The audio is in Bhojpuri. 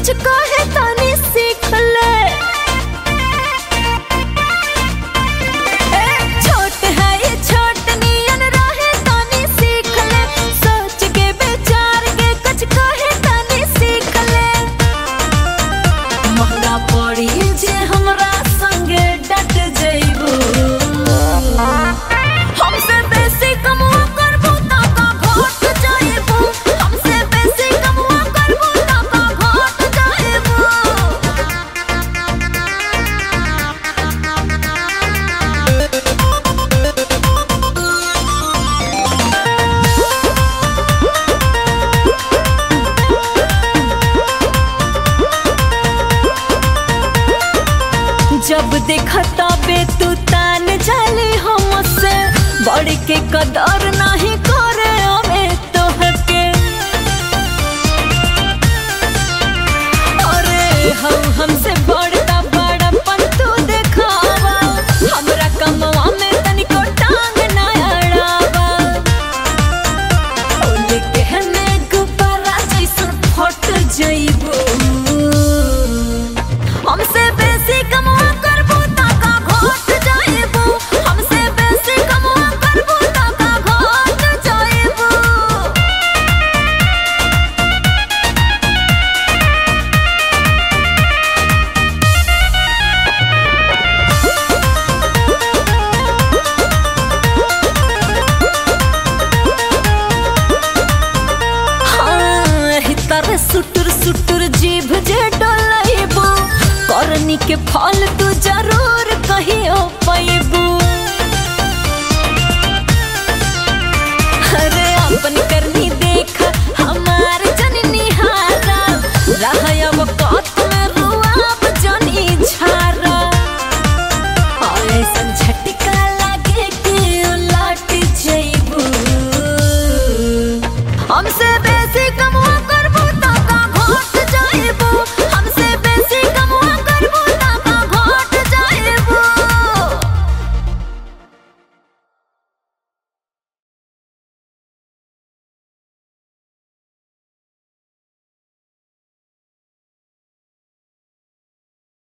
कुछ कहे तानी सीख ले। छोट है ये छोट नियन रहे तानी सीख ले। सोच के विचार के कुछ कहे तानी सीख ले। महंगा पड़ी जे हमरा संगे डट जइबू। हमसे बेसी कमुआ करबू त का घट जाइबू। हमसे बेसी कमुआ करबू त का घट जाइबू। जब देखता बे तू तान जाले हमसे। बड़ के कदर नहीं करे हमें तोहके। अरे हमसे बड़का बड़पन तू देखावा। हमरा कमवा में तनिको टांग ना अड़ावा। ओले कहने गुब्बारा जैसन फट जइबू। हमसे बेसी कमवा करबू त का घट जाइबू। हमसे बेसी कमवा करबू त का घट जाइबू। हाँ हितर सुटुर सुटुर जीभ जे डोलाइबू। करनी के फल तू जरूर